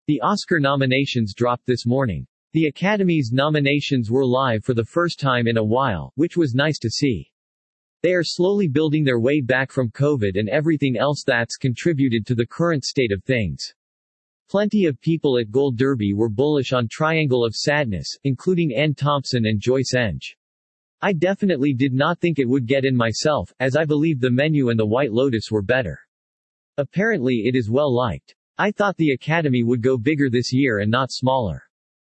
The Oscar nominations dropped this morning. The Academy's nominations were live for the first time in a while, which was nice to see. They are slowly building their way back from COVID and everything else that's contributed to the current state of things. Plenty of people at Gold Derby were bullish on Triangle of Sadness, including Anne Thompson and Joyce Enge. I definitely did not think it would get in myself, as I believed The Menu and The White Lotus were better. Apparently it is well liked. I thought the Academy would go bigger this year and not smaller.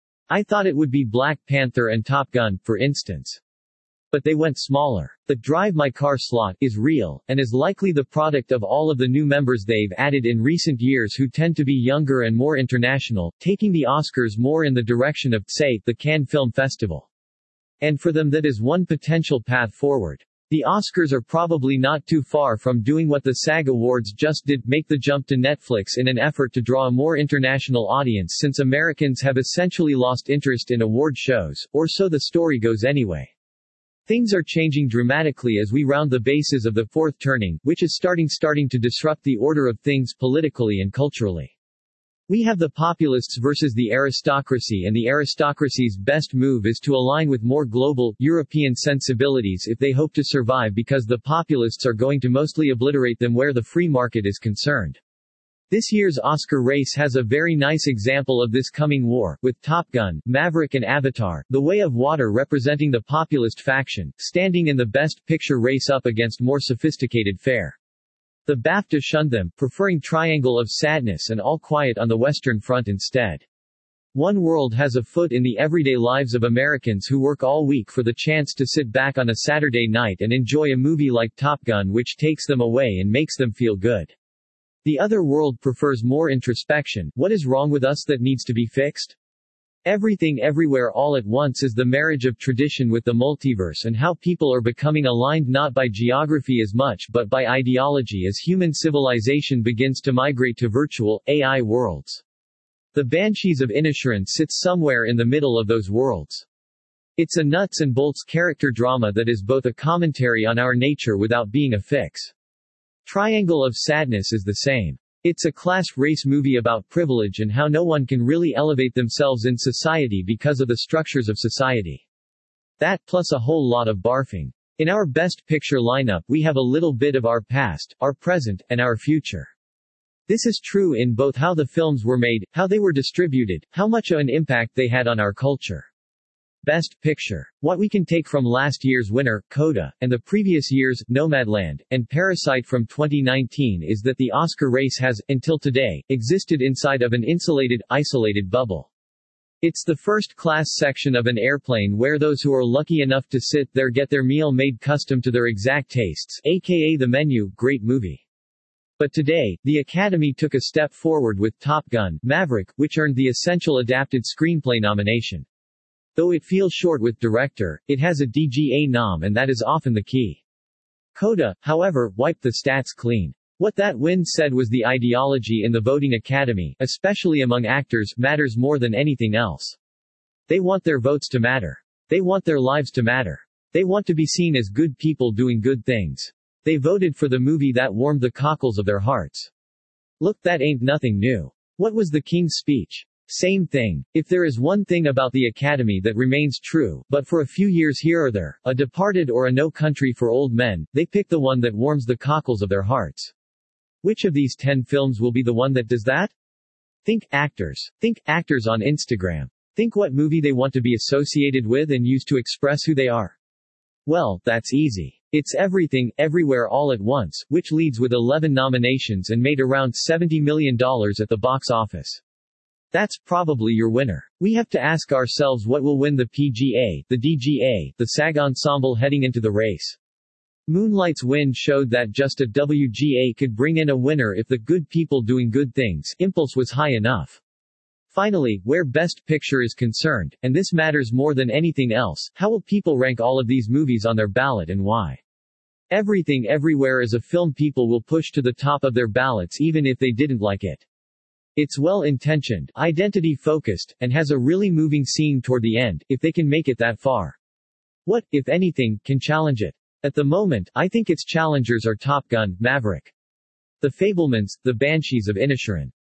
I thought it would be Black Panther and Top Gun, for instance. But they went smaller. The Drive My Car slot is real, and is likely the product of all of the new members they've added in recent years who tend to be younger and more international, taking the Oscars more in the direction of, say, the Cannes Film Festival. And for them that is one potential path forward. The Oscars are probably not too far from doing what the SAG Awards just did, make the jump to Netflix in an effort to draw a more international audience since Americans have essentially lost interest in award shows, or so the story goes anyway. Things are changing dramatically as we round the bases of the fourth turning, which is starting to disrupt the order of things politically and culturally. We have the populists versus the aristocracy, and the aristocracy's best move is to align with more global, European sensibilities if they hope to survive, because the populists are going to mostly obliterate them where the free market is concerned. This year's Oscar race has a very nice example of this coming war, with Top Gun, Maverick and Avatar, The Way of Water representing the populist faction, standing in the Best Picture race up against more sophisticated fare. The BAFTA shunned them, preferring Triangle of Sadness and All Quiet on the Western Front instead. One World has a foot in the everyday lives of Americans who work all week for the chance to sit back on a Saturday night and enjoy a movie like Top Gun, which takes them away and makes them feel good. The other world prefers more introspection. What is wrong with us that needs to be fixed? Everything Everywhere All at Once is the marriage of tradition with the multiverse, and how people are becoming aligned not by geography as much but by ideology as human civilization begins to migrate to virtual, AI worlds. The Banshees of Inisherin sits somewhere in the middle of those worlds. It's a nuts and bolts character drama that is both a commentary on our nature without being a fix. Triangle of Sadness is the same. It's a class-race movie about privilege and how no one can really elevate themselves in society because of the structures of society. That, plus a whole lot of barfing. In our Best Picture lineup we have a little bit of our past, our present, and our future. This is true in both how the films were made, how they were distributed, how much of an impact they had on our culture. Best Picture. What we can take from last year's winner, Coda, and the previous year's, Nomadland, and Parasite from 2019 is that the Oscar race has, until today, existed inside of an insulated, isolated bubble. It's the first-class section of an airplane where those who are lucky enough to sit there get their meal made custom to their exact tastes, aka The Menu, great movie. But today, the Academy took a step forward with Top Gun, Maverick, which earned the Essential Adapted Screenplay nomination. Though it feels short with director, it has a DGA nom, and that is often the key. Coda, however, wiped the stats clean. What that win said was the ideology in the voting academy, especially among actors, matters more than anything else. They want their votes to matter. They want their lives to matter. They want to be seen as good people doing good things. They voted for the movie that warmed the cockles of their hearts. Look, that ain't nothing new. What was the King's Speech? Same thing. If there is one thing about the Academy that remains true, but for a few years here or there, a Departed or a No Country for Old Men, they pick the one that warms the cockles of their hearts. Which of these 10 films will be the one that does that? Think actors. Think actors on Instagram. Think what movie they want to be associated with and use to express who they are. Well, that's easy. It's Everything, Everywhere All at Once, which leads with 11 nominations and made around $70 million at the box office. That's probably your winner. We have to ask ourselves what will win the PGA, the DGA, the SAG Ensemble heading into the race. Moonlight's win showed that just a WGA could bring in a winner if the good people doing good things impulse was high enough. Finally, where Best Picture is concerned, and this matters more than anything else, how will people rank all of these movies on their ballot and why? Everything Everywhere is a film people will push to the top of their ballots even if they didn't like it. It's well-intentioned, identity-focused, and has a really moving scene toward the end, if they can make it that far. What, if anything, can challenge it? At the moment, I think its challengers are Top Gun, Maverick, The Fabelmans, The Banshees of Inisherin.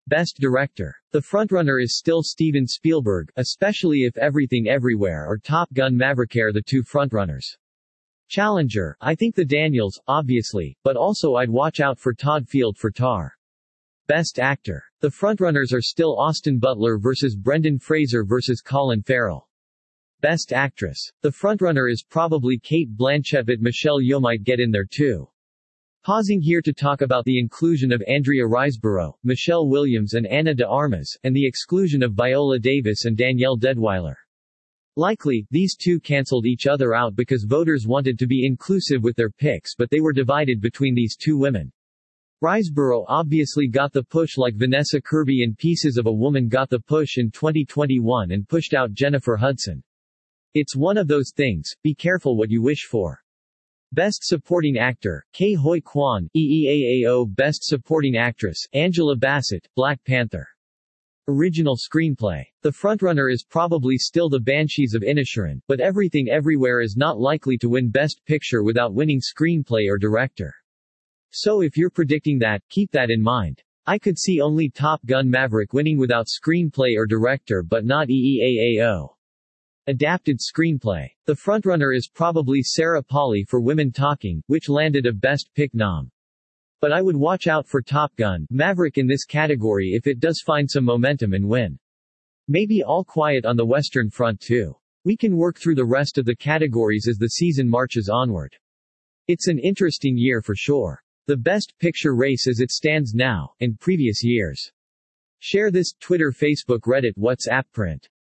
Best Director. The frontrunner is still Steven Spielberg, especially if Everything Everywhere or Top Gun Maverick are the two frontrunners. Challenger, I think the Daniels, obviously, but also I'd watch out for Todd Field for Tar. Best Actor. The frontrunners are still Austin Butler versus Brendan Fraser versus Colin Farrell. Best Actress. The frontrunner is probably Cate Blanchett, but Michelle Yeoh might get in there too. Pausing here to talk about the inclusion of Andrea Riseborough, Michelle Williams and Ana de Armas, and the exclusion of Viola Davis and Danielle Deadwyler. Likely, these two cancelled each other out because voters wanted to be inclusive with their picks, but they were divided between these two women. Riseborough obviously got the push like Vanessa Kirby in Pieces of a Woman got the push in 2021 and pushed out Jennifer Hudson. It's one of those things, be careful what you wish for. Best Supporting Actor, Ke Huy Quan, EEAAO. Best Supporting Actress, Angela Bassett, Black Panther. Original Screenplay. The frontrunner is probably still The Banshees of Inisherin, but Everything Everywhere is not likely to win Best Picture without winning Screenplay or Director. So if you're predicting that, keep that in mind. I could see only Top Gun Maverick winning without Screenplay or Director but not EEAAO. Adapted Screenplay. The frontrunner is probably Sarah Polley for Women Talking, which landed a Best Pick nom. But I would watch out for Top Gun Maverick in this category if it does find some momentum and win. Maybe All Quiet on the Western Front too. We can work through the rest of the categories as the season marches onward. It's an interesting year for sure. The Best Picture race as it stands now, and previous years. Share this, Twitter, Facebook, Reddit, WhatsApp, print.